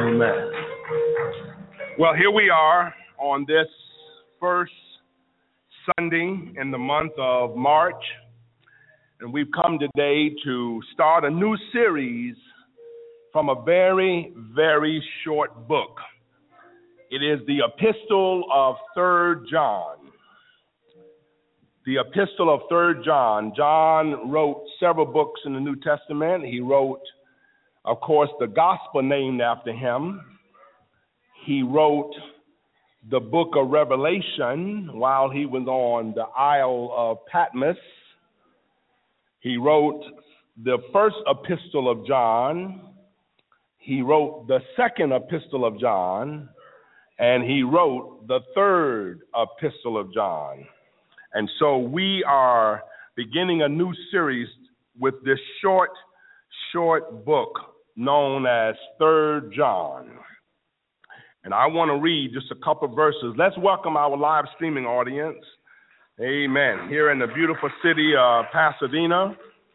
Amen. Well, here we are on this first Sunday in the month of March, and we've come today to start a new series from a very, very short book. It is the Epistle of 3 John. The Epistle of 3 John. John wrote several books in the New Testament. He wrote, of course, the gospel named after him. He wrote the book of Revelation while he was on the Isle of Patmos. He wrote the first epistle of John. He wrote the second epistle of John. And he wrote the third epistle of John. And so we are beginning a new series with this short book known as 3 John. And I want to read just a couple of verses. Let's welcome our live streaming audience. Amen. Here in the beautiful city of Pasadena.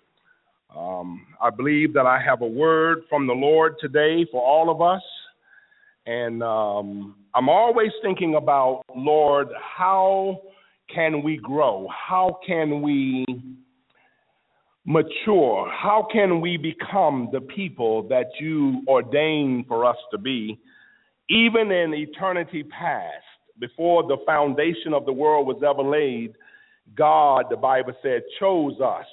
I believe that I have a word from the Lord today for all of us. And I'm always thinking about, Lord, how can we grow? How can we mature? How can we become the people that you ordained for us to be? Even in eternity past, before the foundation of the world was ever laid, God, the Bible said, chose us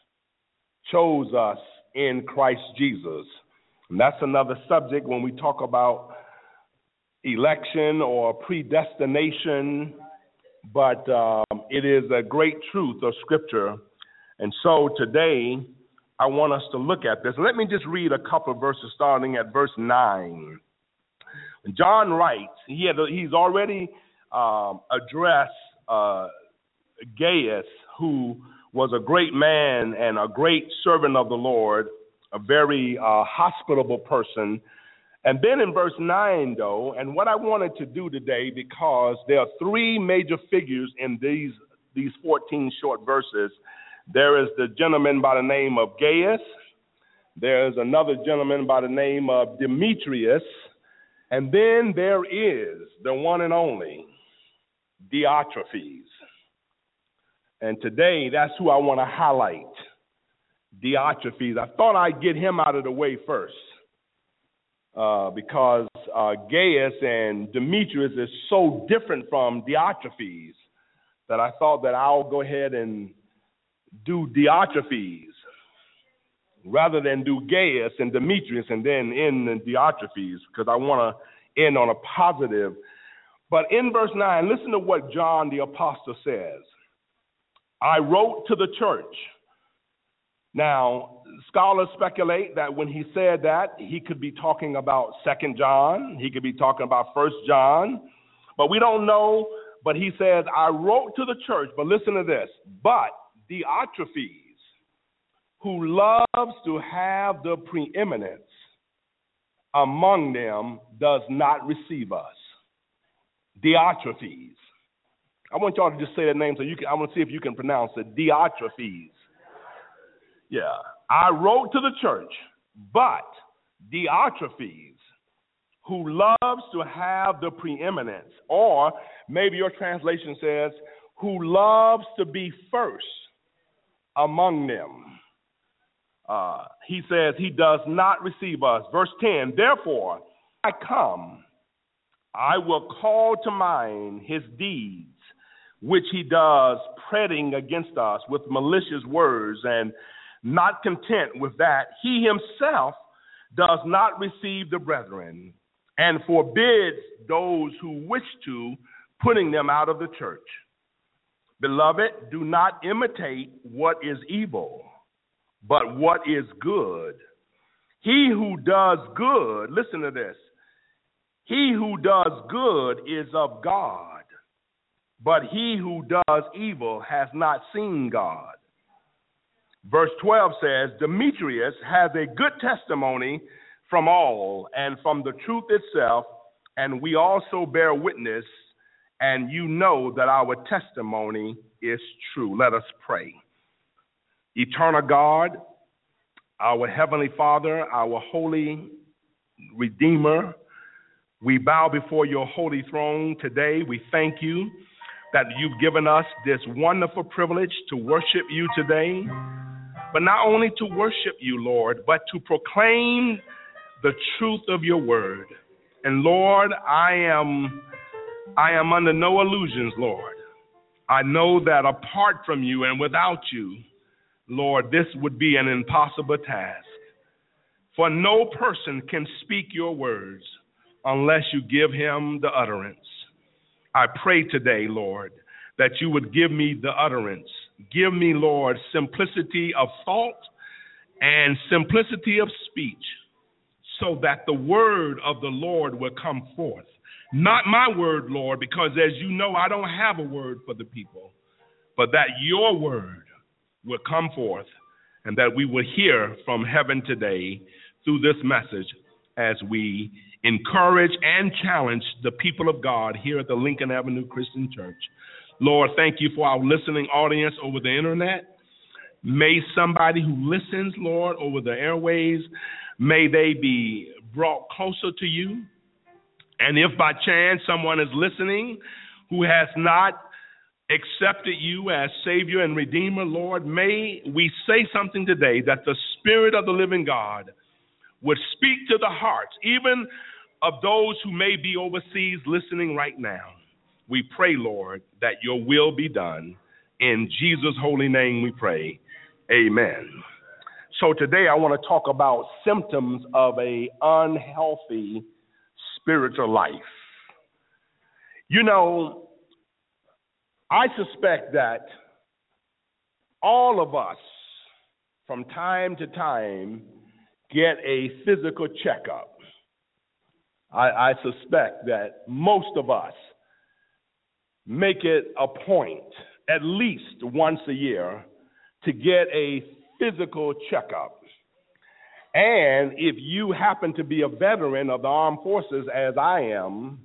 in Christ Jesus. And that's another subject when we talk about election or predestination, but it is a great truth of Scripture. And so today, I want us to look at this. Let me just read a couple of verses starting at verse 9. John writes, he's already addressed Gaius, who was a great man and a great servant of the Lord, a very hospitable person. And then in verse 9, though, and what I wanted to do today, because there are three major figures in these 14 short verses. There is the gentleman by the name of Gaius. There is another gentleman by the name of Demetrius. And then there is the one and only Diotrephes. And today, that's who I want to highlight, Diotrephes. I thought I'd get him out of the way first because Gaius and Demetrius is so different from Diotrephes that I thought that I'll go ahead and do Diotrephes rather than do Gaius and Demetrius and then end in Diotrephes, because I want to end on a positive. But in verse 9, listen to what John the Apostle says. I wrote to the church. Now, scholars speculate that when he said that, he could be talking about 2 John. He could be talking about 1 John. But we don't know. But he says, I wrote to the church. But listen to this. But Diotrephes, who loves to have the preeminence among them, does not receive us. Diotrephes. I want y'all to just say that name so I want to see if you can pronounce it. Diotrephes. Yeah. I wrote to the church, but Diotrephes, who loves to have the preeminence, or maybe your translation says, who loves to be first among them. He says he does not receive us. Verse 10, therefore, I come, I will call to mind his deeds, which he does prating against us with malicious words, and not content with that, he himself does not receive the brethren, and forbids those who wish to, putting them out of the church. Beloved, do not imitate what is evil, but what is good. He who does good, listen to this, he who does good is of God, but he who does evil has not seen God. Verse 12 says, Demetrius has a good testimony from all and from the truth itself, and we also bear witness, and you know that our testimony is true. Let us pray. Eternal God, our Heavenly Father, our holy Redeemer, We bow before your holy throne today. We thank you that you've given us this wonderful privilege to worship you today, but not only to worship you, Lord, but to proclaim the truth of your word. And Lord, I am under no illusions, Lord. I know that apart from you and without you, Lord, this would be an impossible task. For no person can speak your words unless you give him the utterance. I pray today, Lord, that you would give me the utterance. Give me, Lord, simplicity of thought and simplicity of speech, so that the word of the Lord will come forth. Not my word, Lord, because as you know, I don't have a word for the people, but that your word will come forth and that we will hear from heaven today through this message as we encourage and challenge the people of God here at the Lincoln Avenue Christian Church. Lord, thank you for our listening audience over the internet. May somebody who listens, Lord, over the airways, may they be brought closer to you. And if by chance someone is listening who has not accepted you as Savior and Redeemer, Lord, may we say something today that the Spirit of the living God would speak to the hearts, even of those who may be overseas listening right now. We pray, Lord, that your will be done. In Jesus' holy name we pray. Amen. So today I want to talk about symptoms of an unhealthy spiritual life. You know, I suspect that all of us from time to time get a physical checkup. I suspect that most of us make it a point at least once a year to get a physical checkup. And if you happen to be a veteran of the armed forces, as I am,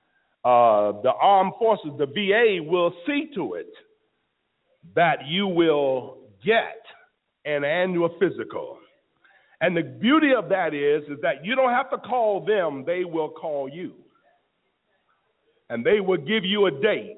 the armed forces, the VA, will see to it that you will get an annual physical. And the beauty of that is that you don't have to call them, they will call you. And they will give you a date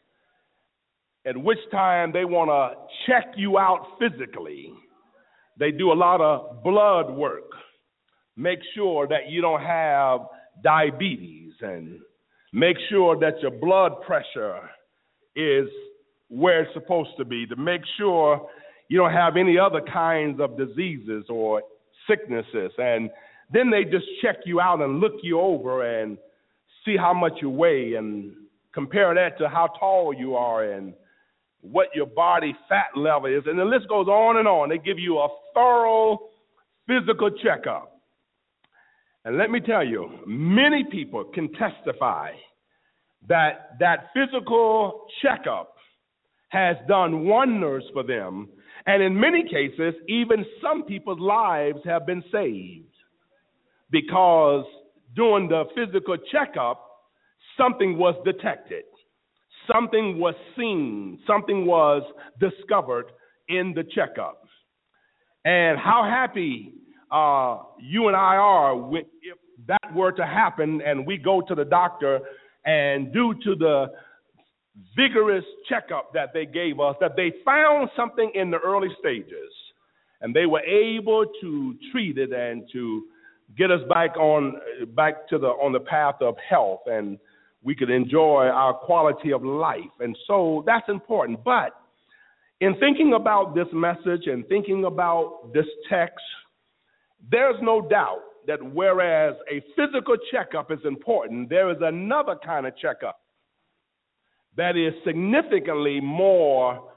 at which time they want to check you out physically. They do a lot of blood work, make sure that you don't have diabetes, and make sure that your blood pressure is where it's supposed to be, to make sure you don't have any other kinds of diseases or sicknesses. And then they just check you out and look you over and see how much you weigh and compare that to how tall you are and what your body fat level is. And the list goes on and on. They give you a thorough physical checkup. And let me tell you, many people can testify that that physical checkup has done wonders for them. And in many cases, even some people's lives have been saved because during the physical checkup, something was detected, something was seen, something was discovered in the checkup. And how happy you and I are if that were to happen and we go to the doctor and due to the vigorous checkup that they gave us, that they found something in the early stages and they were able to treat it and to get us back on the path of health, and we could enjoy our quality of life. And so that's important. But in thinking about this message and thinking about this text, there's no doubt that whereas a physical checkup is important, there is another kind of checkup that is significantly more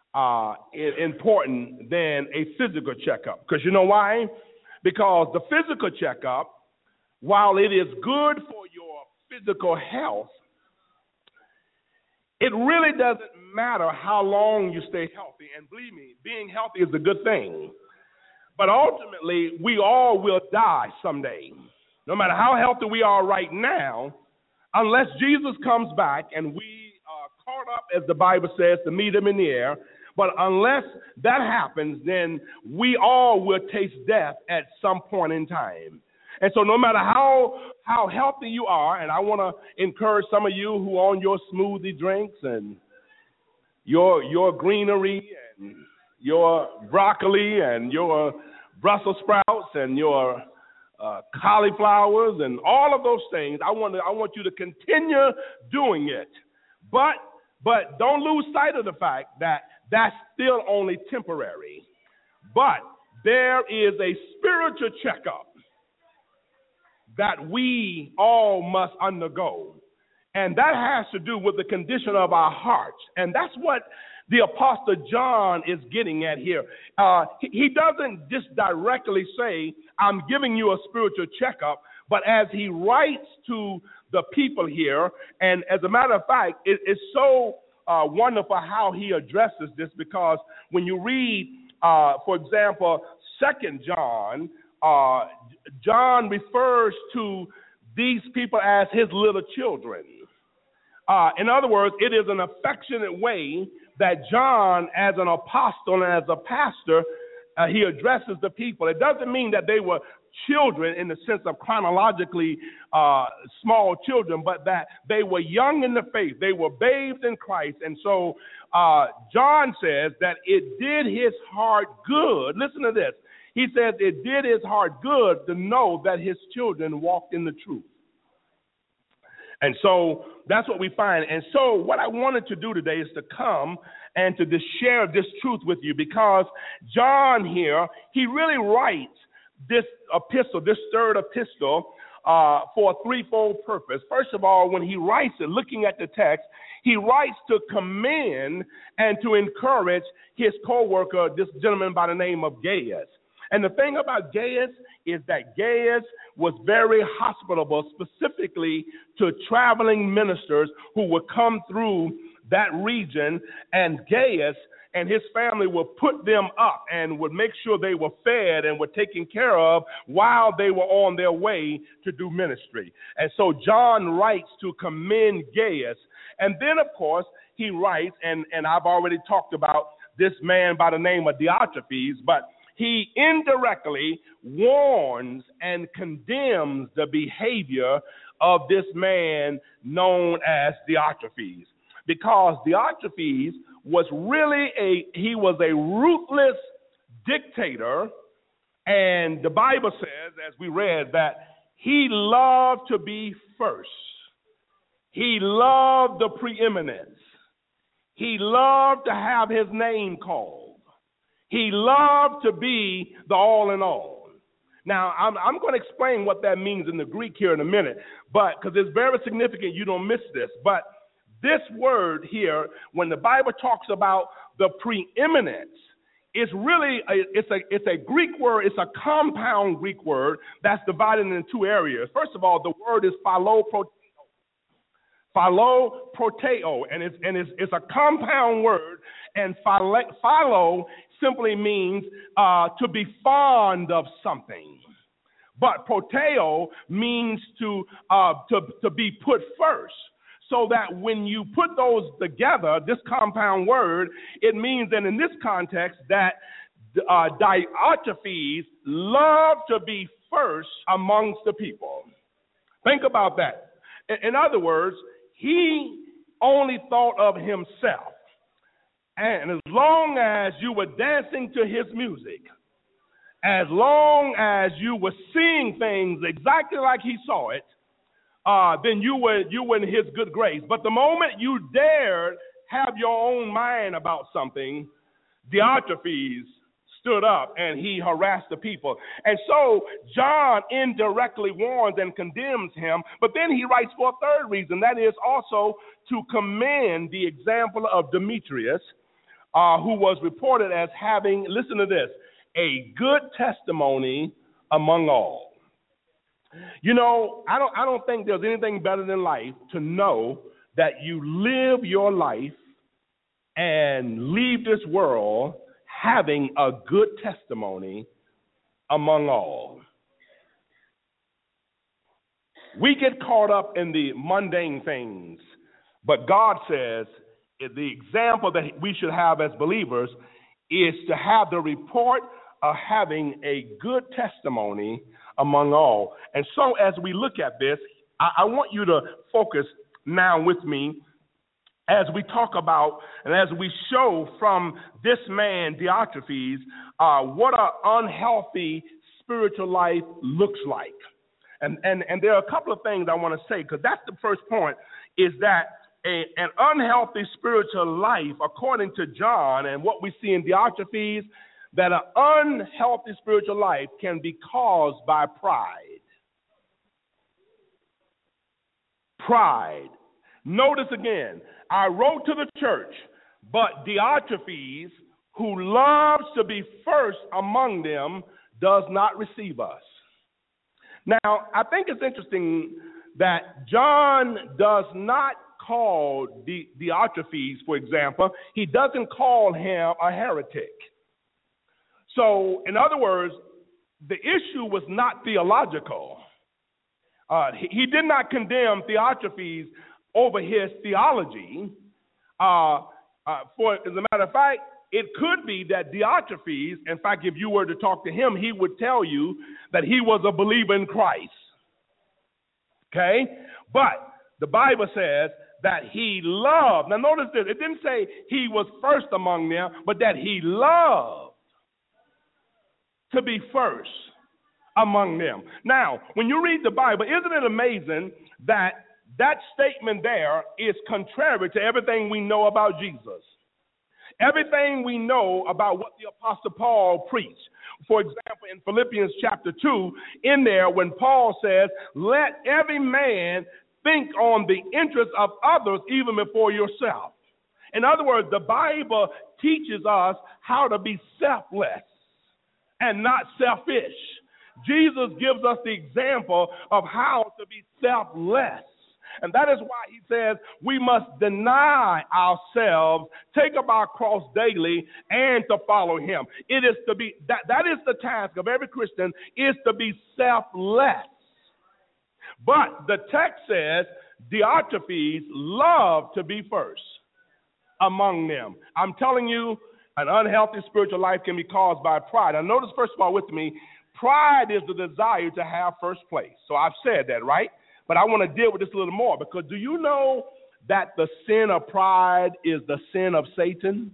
important than a physical checkup. Because you know why? Because the physical checkup, while it is good for your physical health, it really doesn't matter how long you stay healthy. And believe me, being healthy is a good thing. But ultimately, we all will die someday. No matter how healthy we are right now, unless Jesus comes back and we are caught up, as the Bible says, to meet him in the air. But unless that happens, then we all will taste death at some point in time. And so no matter how healthy you are, and I want to encourage some of you who are on your smoothie drinks and your greenery and your broccoli and your Brussels sprouts and your cauliflowers and all of those things, I want you to continue doing it. But don't lose sight of the fact that that's still only temporary. But there is a spiritual checkup that we all must undergo. And that has to do with the condition of our hearts. And that's what the Apostle John is getting at here. He doesn't just directly say, I'm giving you a spiritual checkup, but as he writes to the people here, and as a matter of fact, it's so wonderful how he addresses this, because when you read, for example, 2 John, John refers to these people as his little children. In other words, it is an affectionate way that John, as an apostle and as a pastor, he addresses the people. It doesn't mean that they were children in the sense of chronologically small children, but that they were young in the faith. They were bathed in Christ. And so John says that it did his heart good. Listen to this. He says it did his heart good to know that his children walked in the truth. And so that's what we find. And so what I wanted to do today is to come and to share this truth with you, because John here, he really writes this epistle, this third epistle, for a threefold purpose. First of all, when he writes it, looking at the text, he writes to commend and to encourage his co-worker, this gentleman by the name of Gaius. And the thing about Gaius is that Gaius was very hospitable, specifically to traveling ministers who would come through that region, and Gaius and his family would put them up and would make sure they were fed and were taken care of while they were on their way to do ministry. And so John writes to commend Gaius. And then, of course, he writes, and I've already talked about this man by the name of Diotrephes, but he indirectly warns and condemns the behavior of this man known as Diotrephes, because Diotrephes was really he was a ruthless dictator, and the Bible says, as we read, that he loved to be first. He loved the preeminence. He loved to have his name called. He loved to be the all in all. Now, I'm going to explain what that means in the Greek here in a minute, but because it's very significant, you don't miss this. But this word here, when the Bible talks about the preeminence, it's really it's a Greek word. It's a compound Greek word that's divided into two areas. First of all, the word is philopoteo. Philopoteo, and it's a compound word, and philo simply means to be fond of something. But proteo means to be put first. So that when you put those together, this compound word, it means that in this context that Diotrephes loved to be first amongst the people. Think about that. In other words, he only thought of himself. And as long as you were dancing to his music, as long as you were seeing things exactly like he saw it, then you were in his good grace. But the moment you dared have your own mind about something, Diotrephes stood up and he harassed the people. And so John indirectly warns and condemns him, but then he writes for a third reason, that is also to commend the example of Demetrius, who was reported as having, listen to this, a good testimony among all. You know, I don't think there's anything better than life to know that you live your life and leave this world having a good testimony among all. We get caught up in the mundane things, but God says the example that we should have as believers is to have the report having a good testimony among all. And so as we look at this, I want you to focus now with me as we talk about and as we show from this man, Diotrephes, what an unhealthy spiritual life looks like. And there are a couple of things I want to say, because that's the first point, is that an unhealthy spiritual life, according to John and what we see in Diotrephes, that an unhealthy spiritual life can be caused by pride. Pride. Notice again, I wrote to the church, but Diotrephes, who loves to be first among them, does not receive us. Now, I think it's interesting that John does not call Diotrephes, for example, he doesn't call him a heretic. So, in other words, the issue was not theological. He did not condemn Diotrephes over his theology. As a matter of fact, it could be that Diotrephes, in fact, if you were to talk to him, he would tell you that he was a believer in Christ. Okay? But the Bible says that he loved. Now notice this. It didn't say he was first among them, but that he loved to be first among them. Now, when you read the Bible, isn't it amazing that that statement there is contrary to everything we know about Jesus? Everything we know about what the Apostle Paul preached. For example, in Philippians chapter 2, in there, when Paul says, let every man think on the interests of others even before yourself. In other words, the Bible teaches us how to be selfless and not selfish. Jesus gives us the example of how to be selfless. And that is why he says we must deny ourselves, take up our cross daily, and to follow him. It is to be that is the task of every Christian, is to be selfless. But the text says Diotrephes loved to be first among them. I'm telling you, an unhealthy spiritual life can be caused by pride. Now notice first of all with me, pride is the desire to have first place. So I've said that, right? But I want to deal with this a little more, because do you know that the sin of pride is the sin of Satan?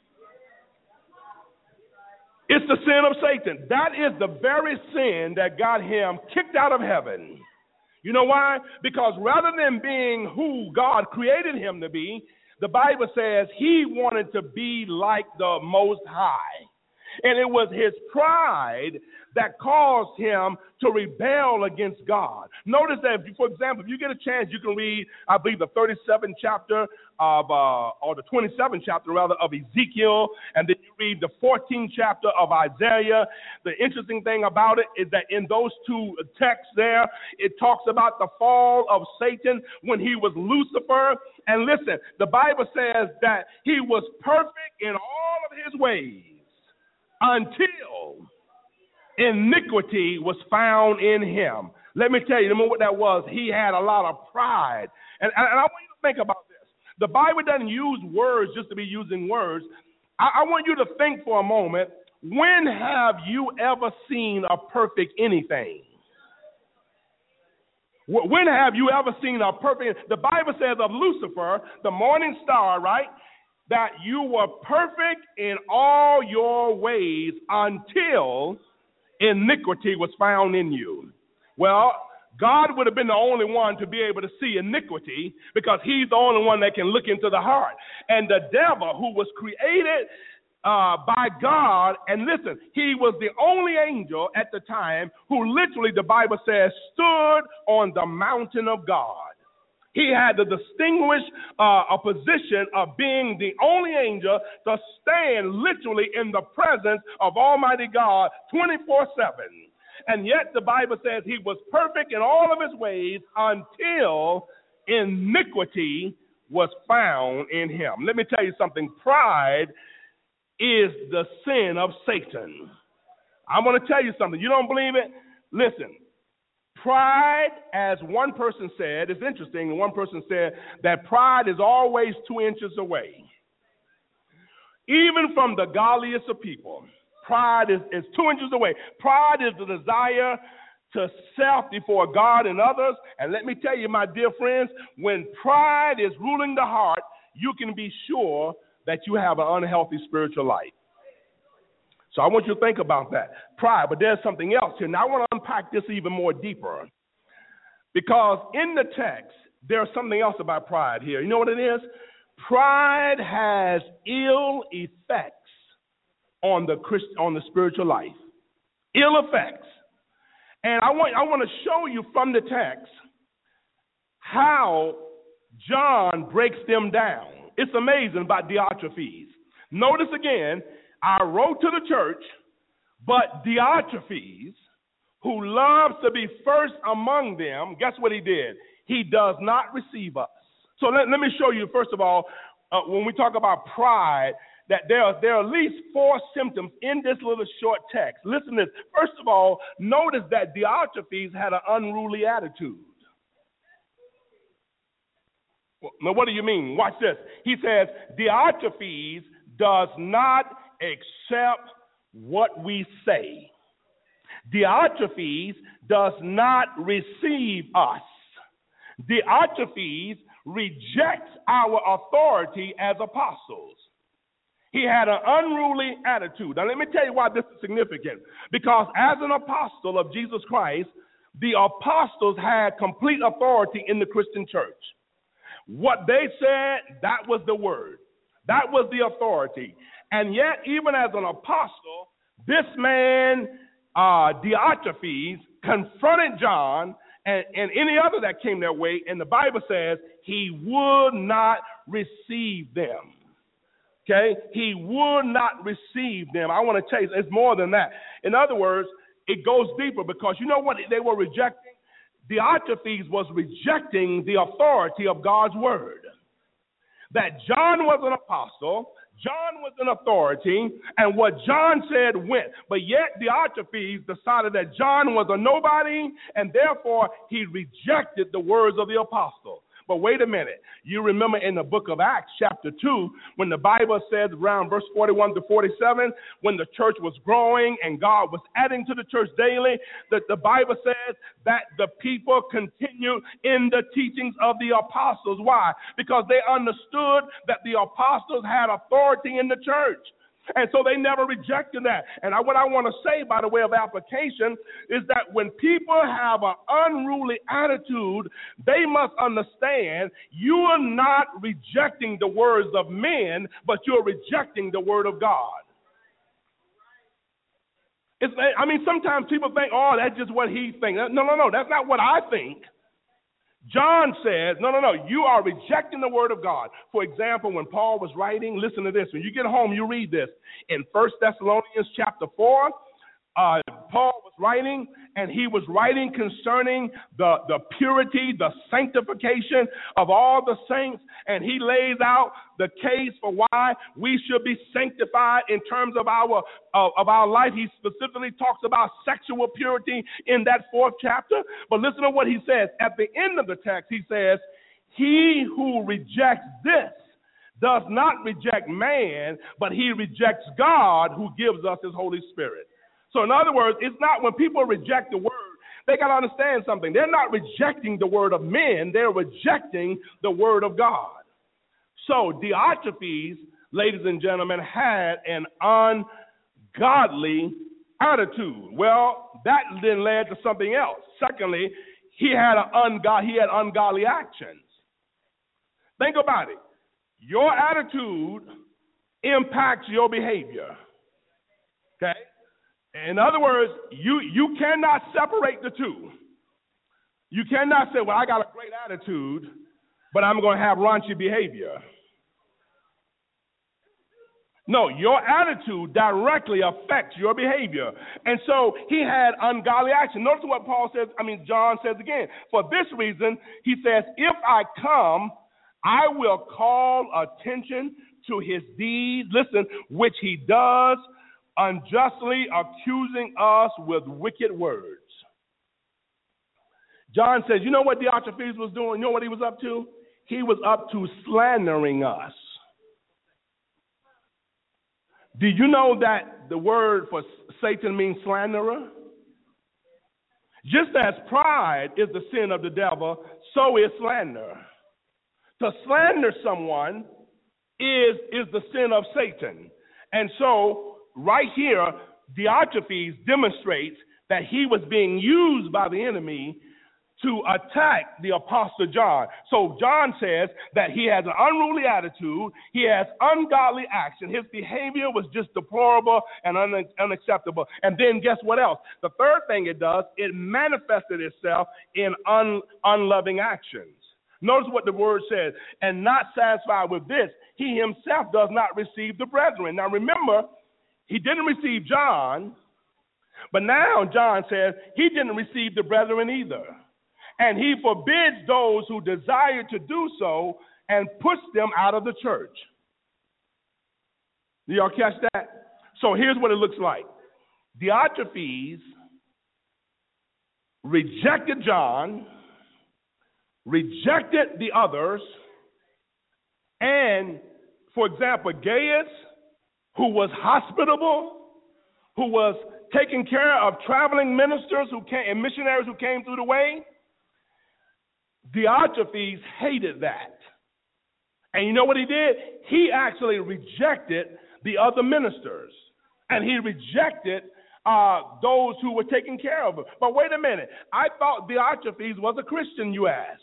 It's the sin of Satan. That is the very sin that got him kicked out of heaven. You know why? Because rather than being who God created him to be, the Bible says he wanted to be like the Most High. And it was his pride that caused him to rebel against God. Notice that, for example, if you get a chance, you can read, I believe, the 37th chapter of, or the 27th chapter, rather, of Ezekiel, and then you read the 14th chapter of Isaiah. The interesting thing about it is that in those two texts there, it talks about the fall of Satan when he was Lucifer. And listen, the Bible says that he was perfect in all of his ways until iniquity was found in him. Let me tell you, remember what that was? He had a lot of pride. And I want you to think about this. The Bible doesn't use words just to be using words. I want you to think for a moment, when have you ever seen a perfect anything? When have you ever seen a perfect? The Bible says of Lucifer, the morning star, right? That you were perfect in all your ways until iniquity was found in you. Well, God would have been the only one to be able to see iniquity, because he's the only one that can look into the heart. And the devil, who was created by God, and listen, he was the only angel at the time who literally, the Bible says, stood on the mountain of God. He had the distinguished a position of being the only angel to stand literally in the presence of Almighty God 24/7. And yet the Bible says he was perfect in all of his ways until iniquity was found in him. Let me tell you something. Pride is the sin of Satan. I'm going to tell you something. You don't believe it? Listen. Pride, as one person said, it's interesting, one person said that pride is always 2 inches away. Even from the godliest of people, Pride is 2 inches away. Pride is the desire to self before God and others. And let me tell you, my dear friends, when pride is ruling the heart, you can be sure that you have an unhealthy spiritual life. So I want you to think about that. Pride, but there's something else here. Now I want to unpack this even more deeper. Because in the text, there's something else about pride here. You know what it is? Pride has ill effects on the spiritual life. Ill effects. And I want to show you from the text how John breaks them down. It's amazing about Diotrephes. Notice again, I wrote to the church, but Diotrephes, who loves to be first among them, guess what he did? He does not receive us. So let me show you, first of all, when we talk about pride, that there are at least 4 symptoms in this little short text. Listen to this. First of all, notice that Diotrephes had an unruly attitude. Well, now, what do you mean? Watch this. He says, Diotrephes does not accept what we say. Diotrephes does not receive us. Diotrephes rejects our authority as apostles. He had an unruly attitude. Now, let me tell you why this is significant. Because as an apostle of Jesus Christ, the apostles had complete authority in the Christian church. What they said, that was the word. That was the authority. And yet, even as an apostle, this man, Diotrephes, confronted John and any other that came their way, and the Bible says he would not receive them. Okay? He would not receive them. I want to tell you, it's more than that. In other words, it goes deeper because you know what they were rejecting? Diotrephes was rejecting the authority of God's word. That John was an apostle, John was an authority, and what John said went. But yet Diotrephes decided that John was a nobody, and therefore he rejected the words of the apostle. But wait a minute. You remember in the book of Acts, chapter 2, when the Bible says around verse 41 to 47, when the church was growing and God was adding to the church daily, that the Bible says that the people continued in the teachings of the apostles. Why? Because they understood that the apostles had authority in the church. And so they never rejected that. And what I want to say by the way of application is that when people have an unruly attitude, they must understand you are not rejecting the words of men, but you're rejecting the word of God. Sometimes people think, oh, that's just what he thinks. No, that's not what I think. John says, no, you are rejecting the word of God. For example, when Paul was writing, listen to this. When you get home, you read this. In 1 Thessalonians chapter 4, Paul was writing, and he was writing concerning the purity, the sanctification of all the saints, and he lays out the case for why we should be sanctified in terms of our life. He specifically talks about sexual purity in that 4th chapter. But listen to what he says. At the end of the text, he says, he who rejects this does not reject man, but he rejects God who gives us his Holy Spirit. So in other words, it's not when people reject the word, they got to understand something. They're not rejecting the word of men. They're rejecting the word of God. So Diotrephes, ladies and gentlemen, had an ungodly attitude. Well, that then led to something else. Secondly, he had ungodly actions. Think about it. Your attitude impacts your behavior. Okay? In other words, you cannot separate the two. You cannot say, well, I got a great attitude, but I'm going to have raunchy behavior. No, your attitude directly affects your behavior. And so he had ungodly action. Notice what John says again. For this reason, he says, if I come, I will call attention to his deeds, listen, which he does, unjustly accusing us with wicked words. John says, you know what Diotrephes was doing? You know what he was up to? He was up to slandering us. Do you know that the word for Satan means slanderer? Just as pride is the sin of the devil, so is slander. To slander someone is the sin of Satan. And so right here, Diotrephes demonstrates that he was being used by the enemy to attack the Apostle John. So John says that he has an unruly attitude, he has ungodly action, his behavior was just deplorable and unacceptable. And then guess what else? The third thing it does, it manifested itself in unloving actions. Notice what the word says, and not satisfied with this, he himself does not receive the brethren. Now remember, he didn't receive John, but now John says he didn't receive the brethren either. And he forbids those who desire to do so and puts them out of the church. Do y'all catch that? So here's what it looks like. Diotrephes rejected John, rejected the others, and, for example, Gaius, who was hospitable, who was taking care of traveling ministers and missionaries who came through the way, Diotrephes hated that. And you know what he did? He actually rejected the other ministers. And he rejected those who were taking care of him. But wait a minute. I thought Diotrephes was a Christian, you ask.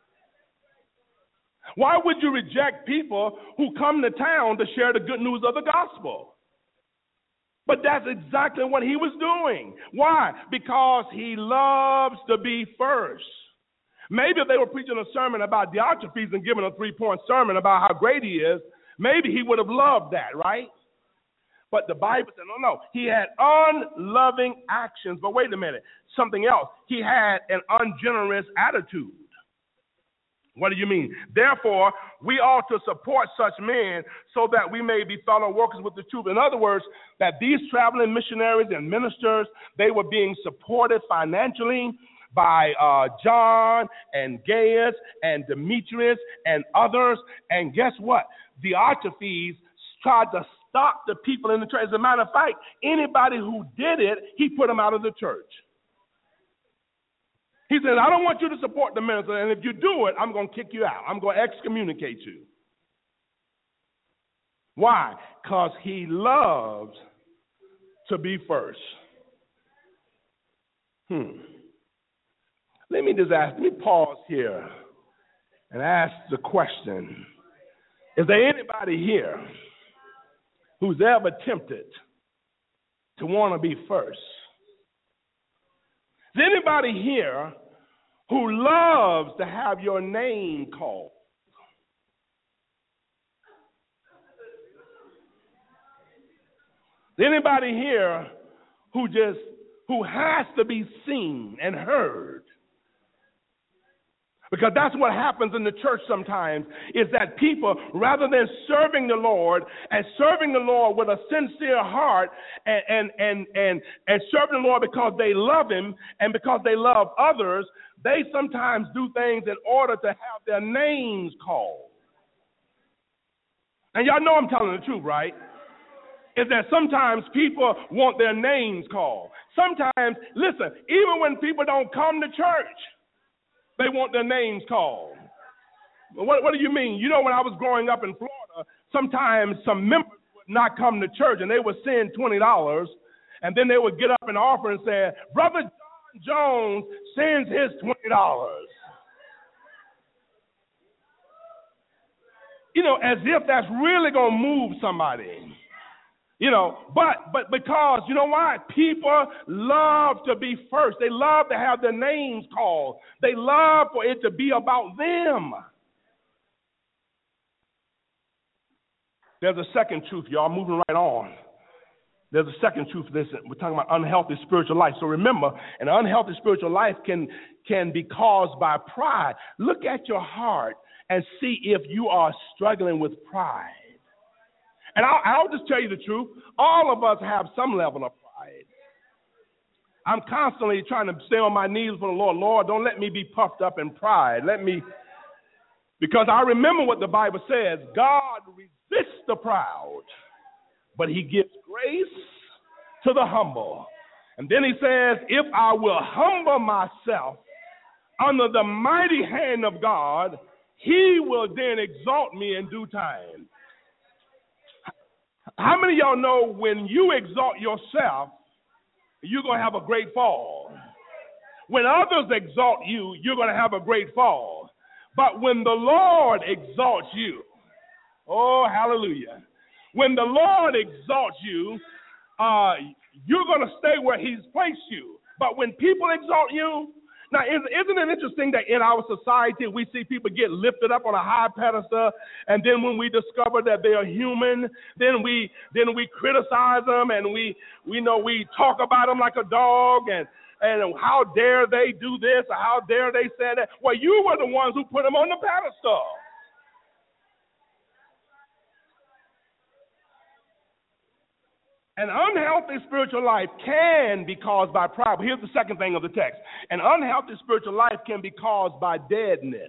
Why would you reject people who come to town to share the good news of the gospel? But that's exactly what he was doing. Why? Because he loves to be first. Maybe if they were preaching a sermon about Diotrephes and giving a 3-point sermon about how great he is, maybe he would have loved that, right? But the Bible said, no. He had unloving actions. But wait a minute, something else. He had an ungenerous attitude. What do you mean? Therefore, we ought to support such men so that we may be fellow workers with the truth. In other words, that these traveling missionaries and ministers, they were being supported financially by John and Gaius and Demetrius and others. And guess what? Diotrephes tried to stop the people in the church. As a matter of fact, anybody who did it, he put them out of the church. He said, I don't want you to support the minister, and if you do it, I'm going to kick you out. I'm going to excommunicate you. Why? Because he loves to be first. Let me pause here and ask the question. Is there anybody here who's ever tempted to want to be first? Is there anybody here who loves to have your name called? Is there anybody here who has to be seen and heard? Because that's what happens in the church sometimes, is that people, rather than serving the Lord and serving the Lord with a sincere heart and serving the Lord because they love him and because they love others, they sometimes do things in order to have their names called. And y'all know I'm telling the truth, right? Is that sometimes people want their names called. Sometimes, listen, even when people don't come to church, they want their names called. What do you mean? You know, when I was growing up in Florida, sometimes some members would not come to church and they would send $20, and then they would get up and offer and say, Brother John Jones sends his $20. You know, as if that's really going to move somebody. You know, but because, you know why? People love to be first. They love to have their names called. They love for it to be about them. There's a second truth, y'all. Moving right on. There's a second truth. Listen, we're talking about unhealthy spiritual life. So remember, an unhealthy spiritual life can be caused by pride. Look at your heart and see if you are struggling with pride. And I'll just tell you the truth. All of us have some level of pride. I'm constantly trying to stay on my knees for the Lord. Lord, don't let me be puffed up in pride. Because I remember what the Bible says. God resists the proud, but he gives grace to the humble. And then he says, if I will humble myself under the mighty hand of God, he will then exalt me in due time. How many of y'all know when you exalt yourself, you're going to have a great fall? When others exalt you, you're going to have a great fall. But when the Lord exalts you, oh, hallelujah. When the Lord exalts you, you're going to stay where he's placed you. But when people exalt you, now, isn't it interesting that in our society we see people get lifted up on a high pedestal, and then when we discover that they are human, then we criticize them, and we talk about them like a dog, and how dare they do this, or how dare they say that? Well, you were the ones who put them on the pedestal. An unhealthy spiritual life can be caused by pride. But here's the second thing of the text. An unhealthy spiritual life can be caused by deadness.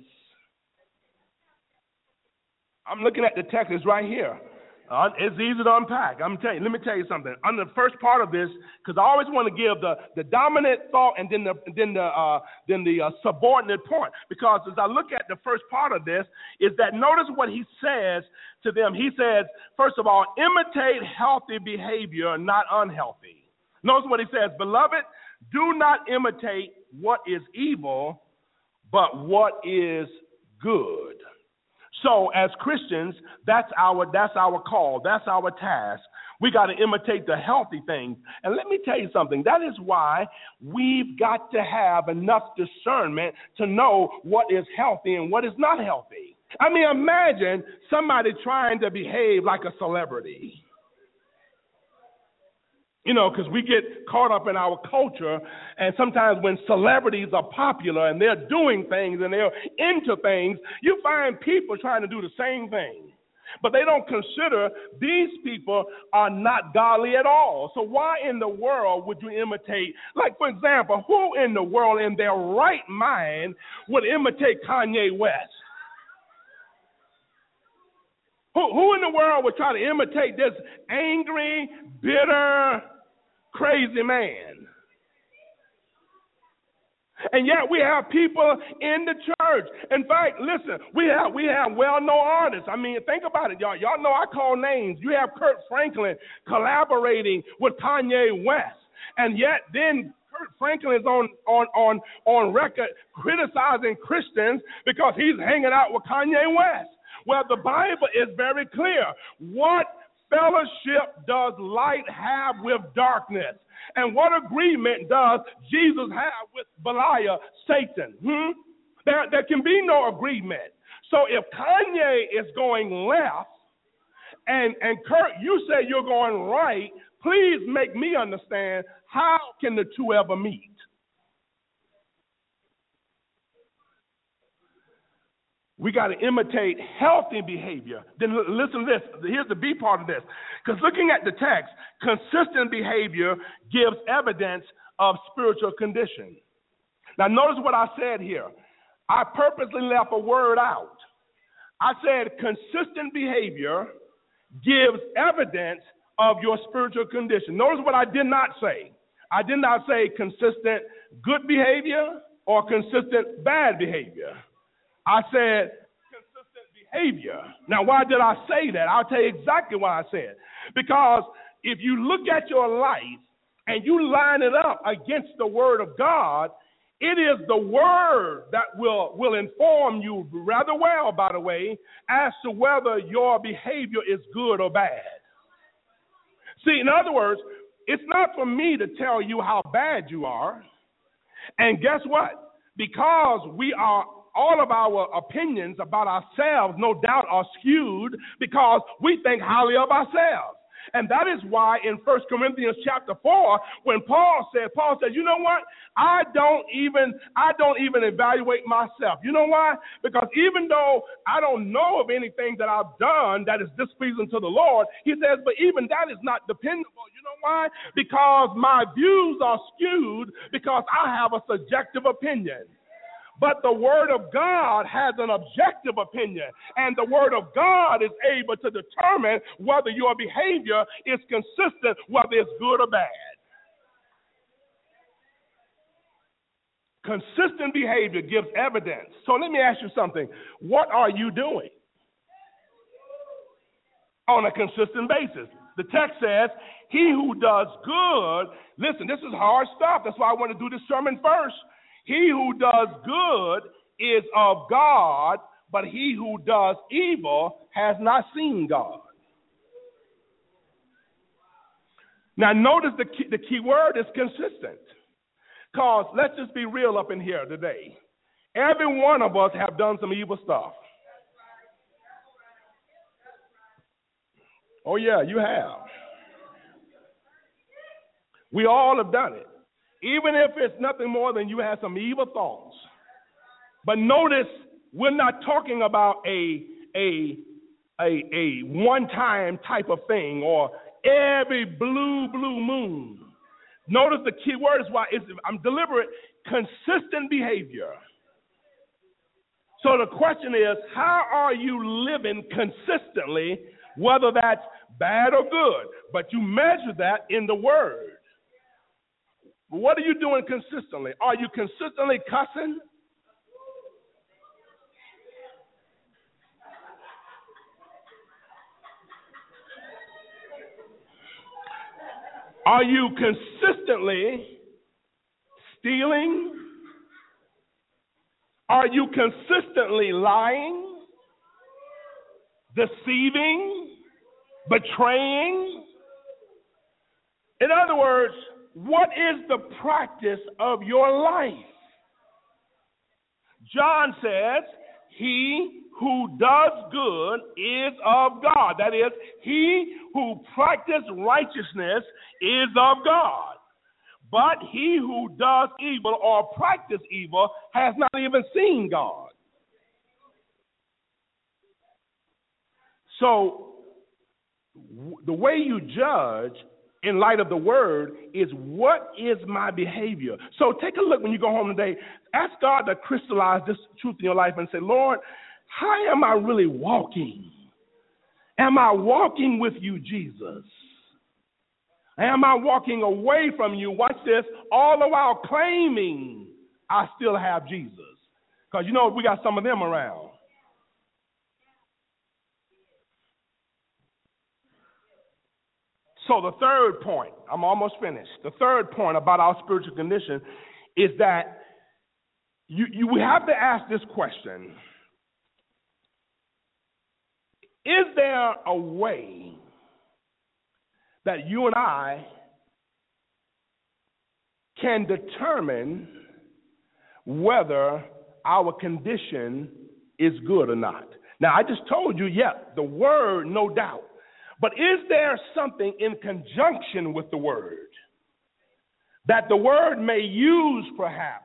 I'm looking at the text. It's right here. It's easy to unpack. Let me tell you something. On the first part of this, because I always want to give the dominant thought and then the subordinate point. Because as I look at the first part of this, is that notice what he says to them. He says, first of all, imitate healthy behavior, not unhealthy. Notice what he says, beloved, do not imitate what is evil, but what is good. So as Christians, that's our call. That's our task. We got to imitate the healthy things. And let me tell you something. That is why we've got to have enough discernment to know what is healthy and what is not healthy. I mean, imagine somebody trying to behave like a celebrity. You know, because we get caught up in our culture, and sometimes when celebrities are popular and they're doing things and they're into things, you find people trying to do the same thing. But they don't consider these people are not godly at all. So why in the world would you imitate? Like, for example, who in the world in their right mind would imitate Kanye West? Who in the world would try to imitate this angry, bitter, crazy man? And yet we have people in the church. In fact, listen, we have well-known artists. I mean, think about it, y'all. Y'all know I call names. You have Kirk Franklin collaborating with Kanye West. And yet then Kirk Franklin is on record criticizing Christians because he's hanging out with Kanye West. Well, the Bible is very clear. What fellowship does light have with darkness? And what agreement does Jesus have with Belial, Satan? There can be no agreement. So if Kanye is going left and Kurt, you say you're going right, please make me understand, how can the two ever meet? We got to imitate healthy behavior. Then listen to this. Here's the B part of this. Because looking at the text, consistent behavior gives evidence of spiritual condition. Now, notice what I said here. I purposely left a word out. I said consistent behavior gives evidence of your spiritual condition. Notice what I did not say. I did not say consistent good behavior or consistent bad behavior. I said consistent behavior. Now, why did I say that? I'll tell you exactly why I said. Because if you look at your life and you line it up against the Word of God, it is the Word that will inform you rather well, by the way, as to whether your behavior is good or bad. See, in other words, it's not for me to tell you how bad you are. And guess what? Because all of our opinions about ourselves, no doubt, are skewed because we think highly of ourselves. And that is why in 1 Corinthians chapter 4, when Paul said, you know what? I don't even evaluate myself. You know why? Because even though I don't know of anything that I've done that is displeasing to the Lord, he says, but even that is not dependable. You know why? Because my views are skewed because I have a subjective opinion. But the Word of God has an objective opinion, and the Word of God is able to determine whether your behavior is consistent, whether it's good or bad. Consistent behavior gives evidence. So let me ask you something. What are you doing on a consistent basis? The text says, he who does good, listen, this is hard stuff. That's why I want to do this sermon first. He who does good is of God, but he who does evil has not seen God. Now notice the key word is consistent. Because let's just be real up in here today. Every one of us have done some evil stuff. Oh, yeah, you have. We all have done it. Even if it's nothing more than you had some evil thoughts. But notice, we're not talking about a one-time type of thing or every blue moon. Notice the key word is why I'm deliberate, consistent behavior. So the question is, how are you living consistently, whether that's bad or good? But you measure that in the Word. What are you doing consistently? Are you consistently cussing? Are you consistently stealing? Are you consistently lying, deceiving, betraying? In other words, what is the practice of your life? John says, he who does good is of God. That is, he who practices righteousness is of God. But he who does evil or practices evil has not even seen God. So, the way you judge in light of the Word is, what is my behavior? So take a look when you go home today. Ask God to crystallize this truth in your life and say, Lord, how am I really walking? Am I walking with you, Jesus? Am I walking away from you? Watch this. All the while claiming I still have Jesus. Because you know we got some of them around. So the third point, I'm almost finished. The third point about our spiritual condition is that we have to ask this question. Is there a way that you and I can determine whether our condition is good or not? Now, I just told you, the Word, no doubt. But is there something in conjunction with the Word that the Word may use perhaps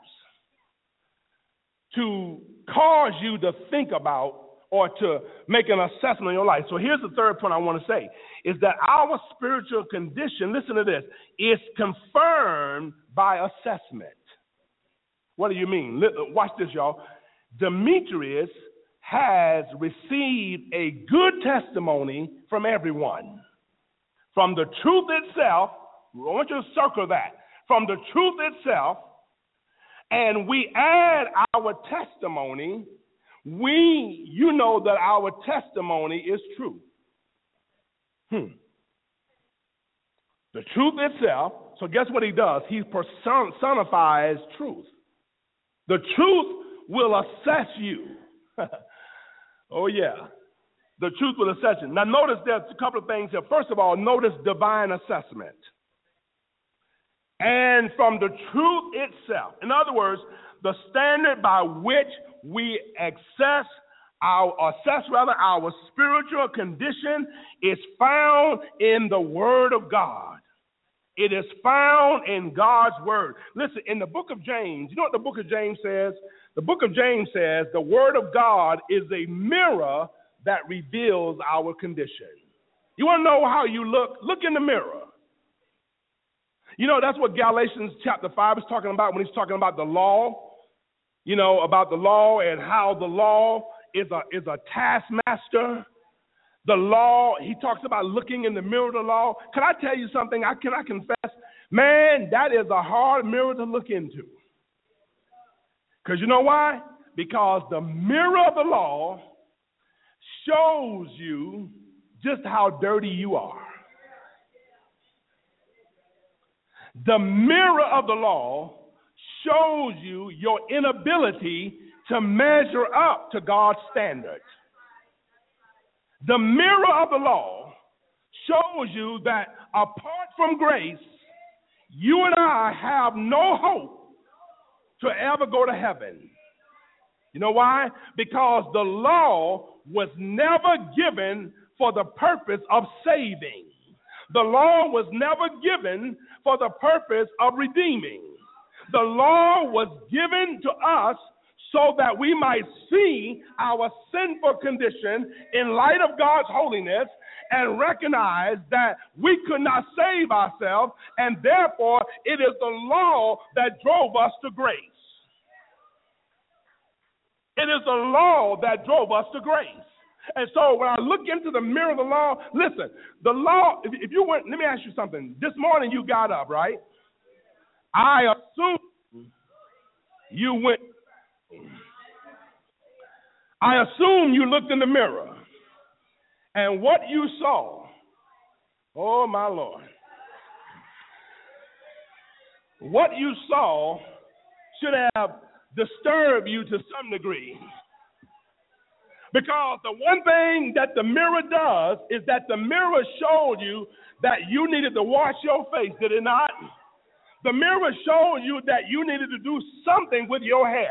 to cause you to think about or to make an assessment of your life? So here's the third point I want to say, is that our spiritual condition, listen to this, is confirmed by assessment. What do you mean? Watch this, y'all. Demetrius has received a good testimony from everyone. From the truth itself, I want you to circle that, from the truth itself, and we add our testimony, you know that our testimony is true. The truth itself, so guess what he does? He personifies truth. The truth will assess you. Oh, yeah. The truth will assess you. Now, notice there's a couple of things here. First of all, notice divine assessment. And from the truth itself. In other words, the standard by which we assess our spiritual condition is found in the Word of God. It is found in God's Word. Listen, in the book of James, you know what the book of James says? The book of James says the Word of God is a mirror that reveals our condition. You want to know how you look? Look in the mirror. You know, that's what Galatians chapter 5 is talking about when he's talking about the law. about the law and how the law is a taskmaster. The law, he talks about looking in the mirror of the law. Can I tell you something? I confess, man, that is a hard mirror to look into. Because you know why? Because the mirror of the law shows you just how dirty you are. The mirror of the law shows you your inability to measure up to God's standards. The mirror of the law shows you that apart from grace, you and I have no hope to ever go to heaven. You know why? Because the law was never given for the purpose of saving. The law was never given for the purpose of redeeming. The law was given to us so that we might see our sinful condition in light of God's holiness and recognize that we could not save ourselves, and therefore it is the law that drove us to grace. It is the law that drove us to grace. And so when I look into the mirror of the law, listen, the law, if you went, let me ask you something. This morning you got up, right? I assume you went. I assume you looked in the mirror, and what you saw, oh my Lord, what you saw should have disturbed you to some degree. Because the one thing that the mirror does is that the mirror showed you that you needed to wash your face, did it not? The mirror showed you that you needed to do something with your hair.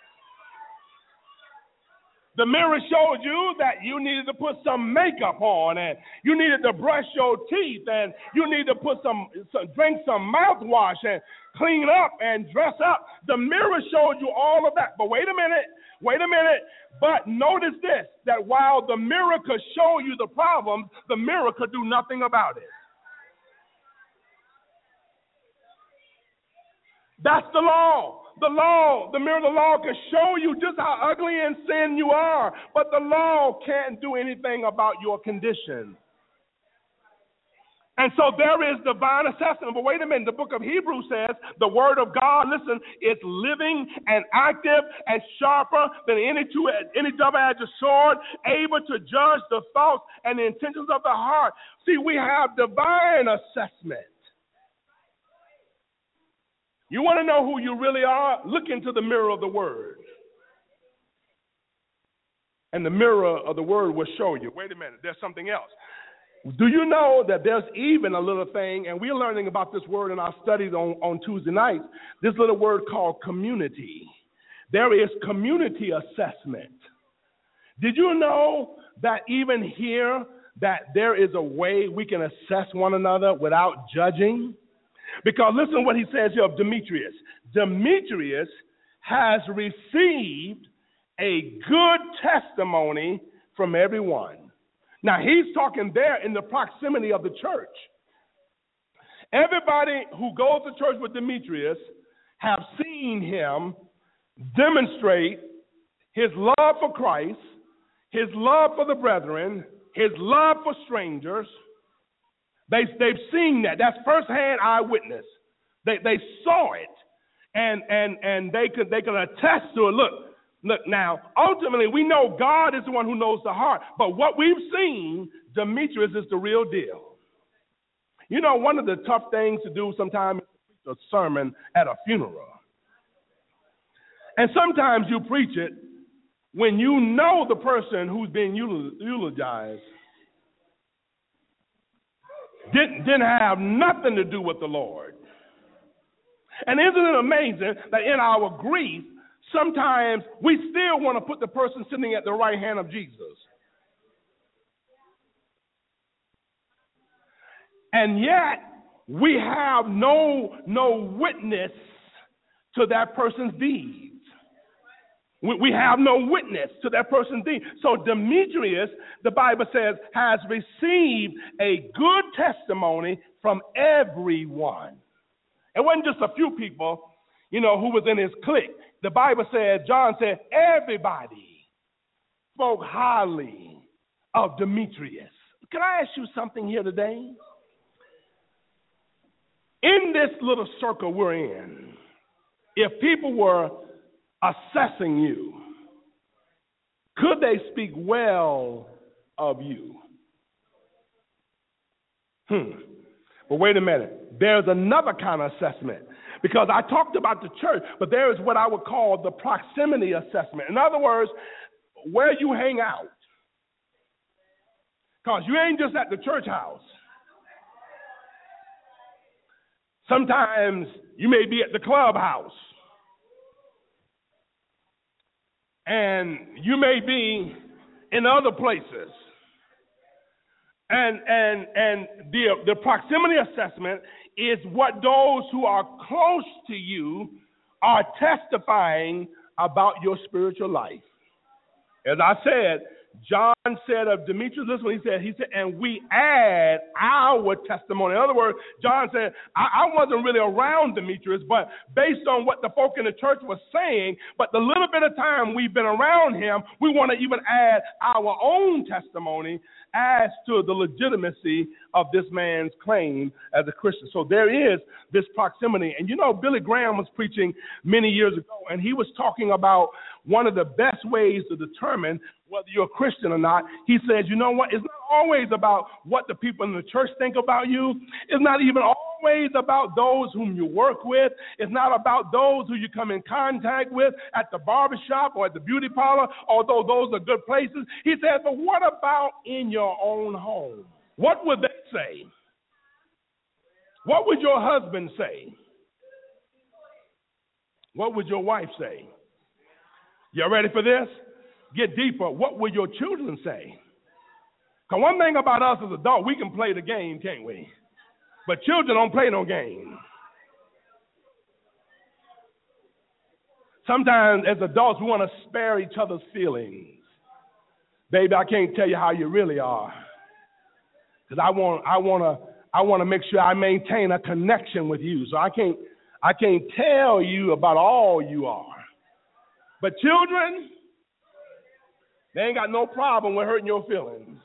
The mirror showed you that you needed to put some makeup on, and you needed to brush your teeth, and you needed to drink some mouthwash and clean up and dress up. The mirror showed you all of that. But wait a minute. But notice this, that while the mirror could show you the problems, the mirror could do nothing about it. That's the law. The mirror of the law can show you just how ugly and sin you are, but the law can't do anything about your condition. And so there is divine assessment. But wait a minute, the book of Hebrews says the word of God, listen, is living and active and sharper than any double-edged sword, able to judge the thoughts and the intentions of the heart. See, we have divine assessment. You want to know who you really are? Look into the mirror of the Word. And the mirror of the Word will show you. Wait a minute, there's something else. Do you know that there's even a little thing, and we're learning about this word in our studies on Tuesday nights, this little word called community. There is community assessment. Did you know that even here that there is a way we can assess one another without judging? Because listen what he says here of Demetrius. Demetrius has received a good testimony from everyone. Now, he's talking there in the proximity of the church. Everybody who goes to church with Demetrius have seen him demonstrate his love for Christ, his love for the brethren, his love for strangers. They've seen that. That's firsthand eyewitness. They saw it, and they could attest to it. Look, now, ultimately, we know God is the one who knows the heart. But what we've seen, Demetrius is the real deal. You know, one of the tough things to do sometimes is to preach a sermon at a funeral. And sometimes you preach it when you know the person who's being eulogized didn't have nothing to do with the Lord. And isn't it amazing that in our grief, sometimes we still want to put the person sitting at the right hand of Jesus. And yet, we have no witness to that person's deeds. We have no witness to that person's deeds. So Demetrius, the Bible says, has received a good testimony from everyone. It wasn't just a few people, who was in his clique. the Bible said, John said, everybody spoke highly of Demetrius. Can I ask you something here today? In this little circle we're in, if people were assessing you, could they speak well of you? But wait a minute. There's another kind of assessment. Because I talked about the church, but there is what I would call the proximity assessment. In other words, where you hang out. Because you ain't just at the church house. Sometimes you may be at the clubhouse. And you may be in other places. And the proximity assessment is what those who are close to you are testifying about your spiritual life. As I said, John said of Demetrius, listen what he said, and we add our testimony. In other words, John said, I wasn't really around Demetrius, but based on what the folk in the church was saying, but the little bit of time we've been around him, we want to even add our own testimony as to the legitimacy of this man's claim as a Christian. So there is this proximity. And you know, Billy Graham was preaching many years ago, and he was talking about one of the best ways to determine whether you're a Christian or not. He says, you know what? It's not always about what the people in the church think about you. It's not even always about those whom you work with. It's not about those who you come in contact with at the barbershop or at the beauty parlor, although those are good places. He says, but what about in your own home? What would they say? What would your husband say? What would your wife say? You ready for this? Get deeper. What will your children say? Because one thing about us as adults, we can play the game, can't we? But children don't play no game. Sometimes as adults, we want to spare each other's feelings. Baby, I can't tell you how you really are. Because I want to make sure I maintain a connection with you. So I can't tell you about all you are. But children, they ain't got no problem with hurting your feelings.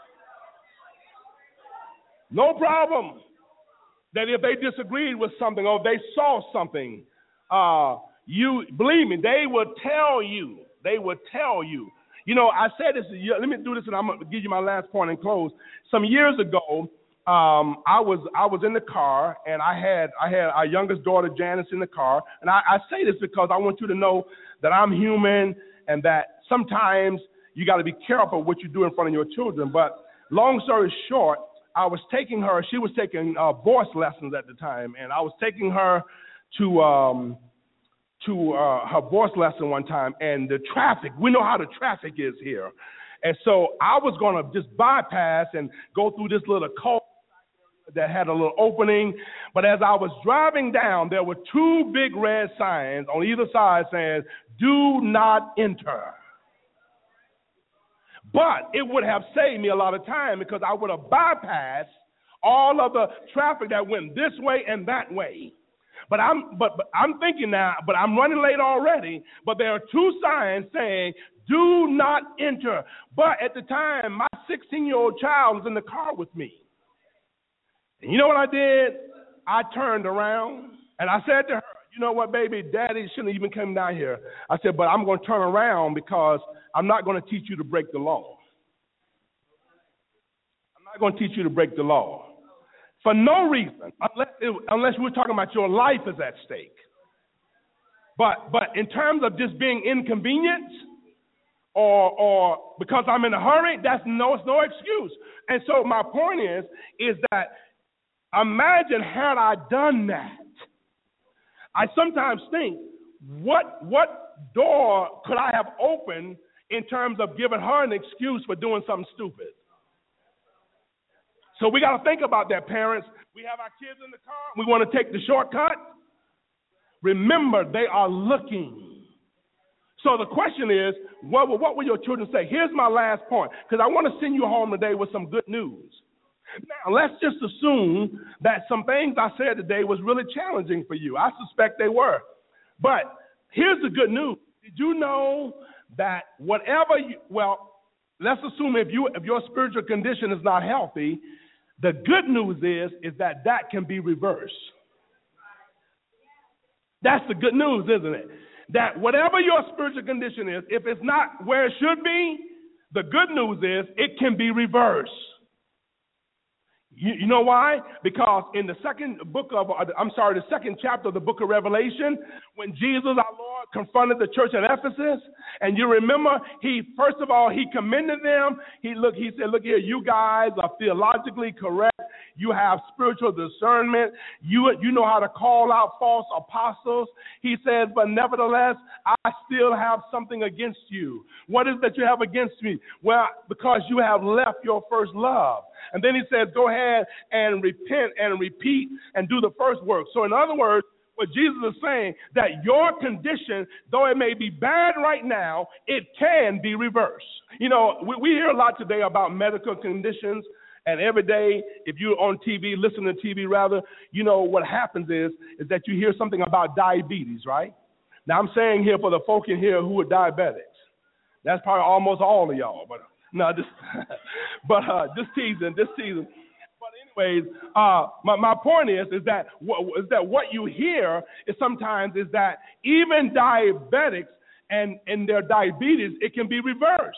No problem that if they disagreed with something or they saw something, you believe me, they will tell you. They will tell you. You know, I said this. Let me do this, and I'm gonna give you my last point and close. Some years ago, I was in the car, and I had our youngest daughter Janice in the car, and I say this because I want you to know that I'm human and that sometimes you got to be careful what you do in front of your children. But long story short, I was taking her. She was taking voice lessons at the time, and I was taking her to her voice lesson one time. And the traffic, we know how the traffic is here, and so I was going to just bypass and go through this little cul that had a little opening. But as I was driving down, there were two big red signs on either side saying, "Do not enter." But it would have saved me a lot of time because I would have bypassed all of the traffic that went this way and that way. But I'm thinking now, but I'm running late already. But there are two signs saying, "Do not enter." But at the time, my 16-year-old child was in the car with me. And you know what I did? I turned around and I said to her, "You know what, baby, Daddy shouldn't even come down here." I said, "But I'm going to turn around because I'm not going to teach you to break the law. I'm not going to teach you to break the law for no reason, unless we're talking about your life is at stake. But in terms of just being inconvenienced or because I'm in a hurry, it's no excuse." And so my point is that imagine had I done that. I sometimes think, what door could I have opened in terms of giving her an excuse for doing something stupid? So we got to think about that, parents. We have our kids in the car. We want to take the shortcut. Remember, they are looking. So the question is, what will your children say? Here's my last point, because I want to send you home today with some good news. Now, let's just assume that some things I said today was really challenging for you. I suspect they were. But Here's the good news. Did you know that let's assume if your spiritual condition is not healthy, the good news is that can be reversed. That's the good news, isn't it? That whatever your spiritual condition is, if it's not where it should be, the good news is it can be reversed. You know why? Because in the second chapter of the book of Revelation, when Jesus, our Lord, confronted the church at Ephesus, and you remember, he commended them. He said, look here, you guys are theologically correct. You have spiritual discernment. You know how to call out false apostles. He says, but nevertheless, I still have something against you. What is that you have against me? Well, because you have left your first love. And then he says, go ahead and repent and repeat and do the first work. So in other words, what Jesus is saying, that your condition, though it may be bad right now, it can be reversed. You know, we hear a lot today about medical conditions. And every day, if you're on TV, listen to TV rather, you know, what happens is that you hear something about diabetes, right? Now, I'm saying here for the folk in here who are diabetics. That's probably almost all of y'all, but no, just teasing. But anyways, my point is that what you hear is sometimes is that even diabetics and their diabetes, it can be reversed.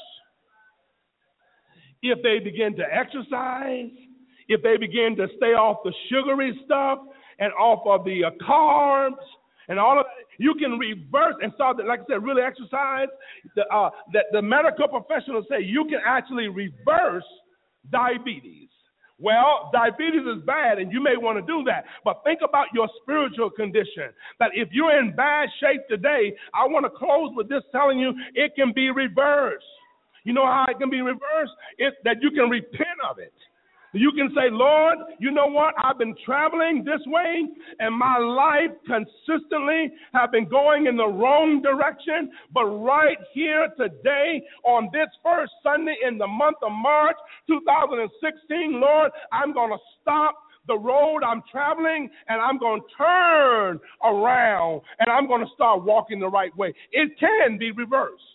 If they begin to exercise, if they begin to stay off the sugary stuff and off of the carbs and all of that, you can reverse and start, like I said, really exercise. The medical professionals say you can actually reverse diabetes. Well, diabetes is bad, and you may want to do that. But think about your spiritual condition, that if you're in bad shape today, I want to close with this telling you it can be reversed. You know how it can be reversed? It's that you can repent of it. You can say, Lord, you know what? I've been traveling this way, and my life consistently have been going in the wrong direction. But right here today, on this first Sunday in the month of March 2016, Lord, I'm going to stop the road I'm traveling, and I'm going to turn around, and I'm going to start walking the right way. It can be reversed.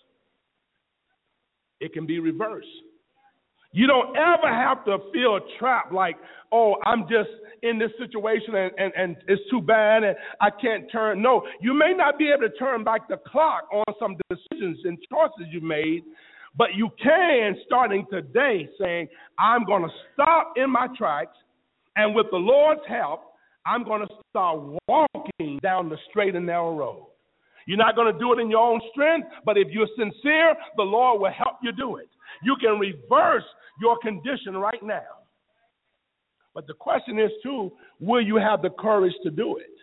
It can be reversed. You don't ever have to feel trapped like, oh, I'm just in this situation and it's too bad and I can't turn. No, you may not be able to turn back the clock on some decisions and choices you made, but you can, starting today, saying, I'm going to stop in my tracks, and with the Lord's help, I'm going to start walking down the straight and narrow road. You're not going to do it in your own strength, but if you're sincere, the Lord will help you do it. You can reverse your condition right now. But the question is, too, will you have the courage to do it?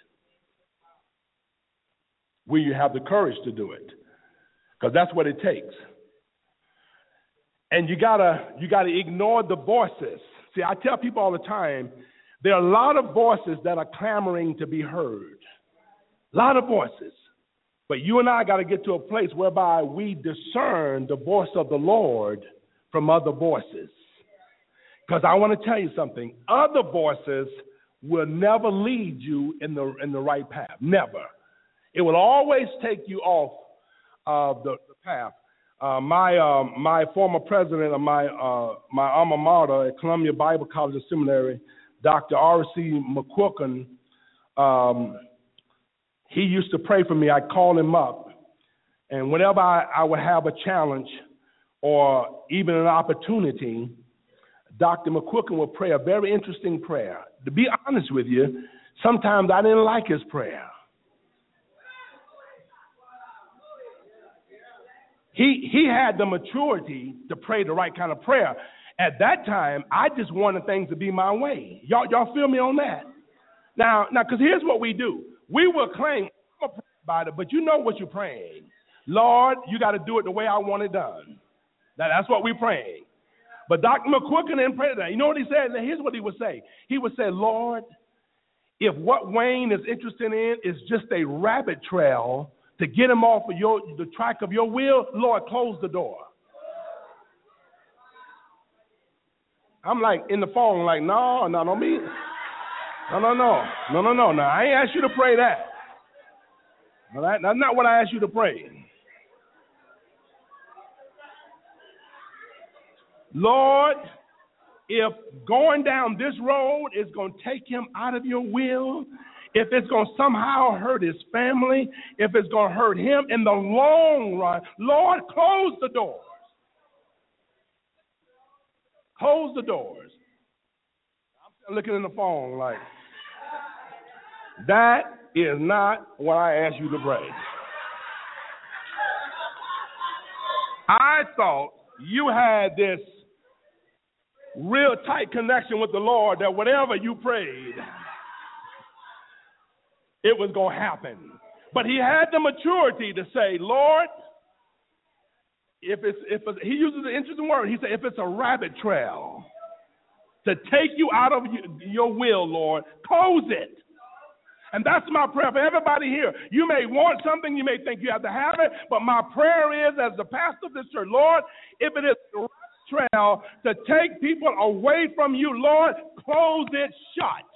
Will you have the courage to do it? Because that's what it takes. And you gotta ignore the voices. See, I tell people all the time, there are a lot of voices that are clamoring to be heard. A lot of voices. But you and I got to get to a place whereby we discern the voice of the Lord from other voices. Because I want to tell you something. Other voices will never lead you in the right path. Never. It will always take you off the path. My former president of my alma mater at Columbia Bible College and Seminary, Dr. R.C. McQuilkin, he used to pray for me. I'd call him up, and whenever I would have a challenge or even an opportunity, Dr. McQuilkin would pray a very interesting prayer. To be honest with you, sometimes I didn't like his prayer. He had the maturity to pray the right kind of prayer. At that time, I just wanted things to be my way. Y'all feel me on that? Now, because here's what we do. We will claim, I'm going to pray about it, but you know what you're praying. Lord, you got to do it the way I want it done. That's what we're praying. But Dr. McQuilkin didn't pray that. You know what he said? Here's what he would say. He would say, Lord, if what Wayne is interested in is just a rabbit trail to get him off of the track of your will, Lord, close the door. I'm like in the phone, like, no, me. No. I ain't asked you to pray that. All right? That's not what I asked you to pray. Lord, if going down this road is going to take him out of your will, if it's going to somehow hurt his family, if it's going to hurt him in the long run, Lord, close the doors. Close the doors. I'm looking in the phone like, that is not what I asked you to pray. I thought you had this real tight connection with the Lord that whatever you prayed, it was going to happen. But he had the maturity to say, Lord, if he uses an interesting word. He said, if it's a rabbit trail to take you out of your will, Lord, close it. And that's my prayer for everybody here. You may want something, you may think you have to have it, but my prayer is, as the pastor of this church, Lord, if it is a rabbit trail to take people away from you, Lord, close it shut.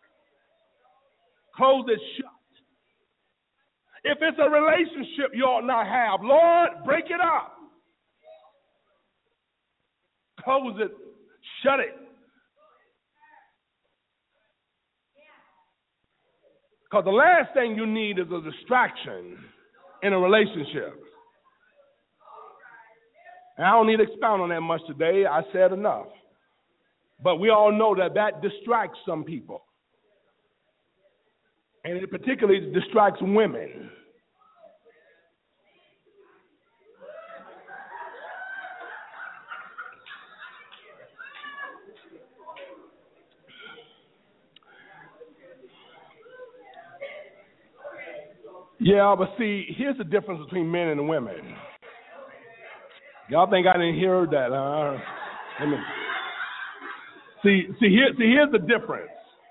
Close it shut. If it's a relationship you ought not have, Lord, break it up. Close it, shut it. Because the last thing you need is a distraction in a relationship. And I don't need to expound on that much today. I said enough. But we all know that distracts some people. And it particularly distracts women. Yeah, but see, here's the difference between men and women. Y'all think I didn't hear that? Here's the difference.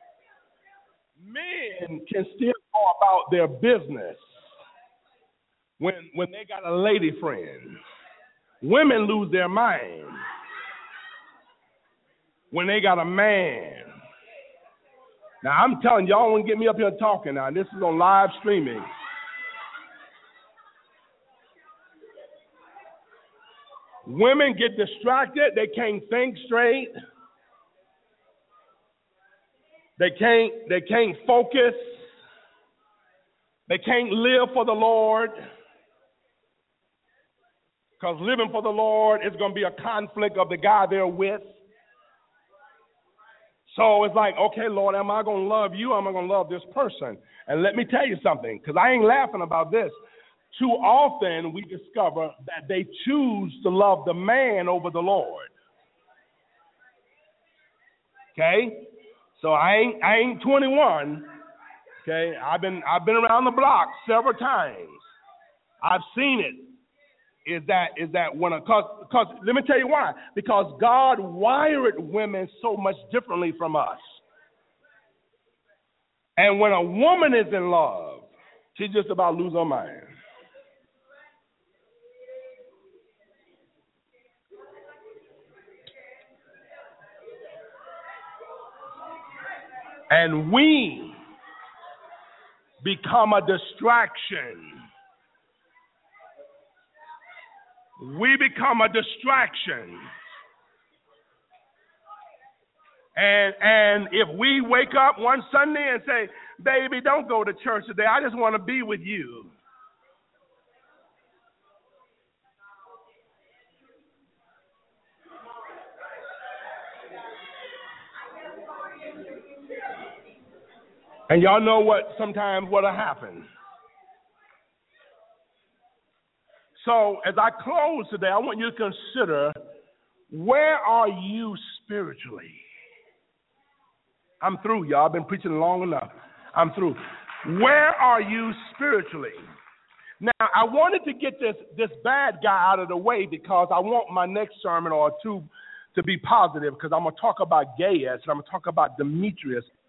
Men can still go about their business when they got a lady friend. Women lose their mind when they got a man. Now, I'm telling y'all, don't get me up here talking now. This is on live streaming. Women get distracted. They can't think straight. They can't focus. They can't live for the Lord. Because living for the Lord is going to be a conflict of the guy they're with. So it's like, okay, Lord, am I going to love you or am I going to love this person? And let me tell you something, because I ain't laughing about this. Too often we discover that they choose to love the man over the Lord. Okay? So I ain't 21. Okay? I've been around the block several times. I've seen it. Is that when because let me tell you why. Because God wired women so much differently from us. And when a woman is in love, she just about lose her mind. And we become a distraction. We become a distraction. And if we wake up one Sunday and say, baby, don't go to church today. I just want to be with you. And y'all know what'll happen. So as I close today, I want you to consider, where are you spiritually? I'm through, y'all. I've been preaching long enough. I'm through. Where are you spiritually? Now, I wanted to get this bad guy out of the way because I want my next sermon or two to be positive, because I'm going to talk about Gaius and I'm going to talk about Demetrius.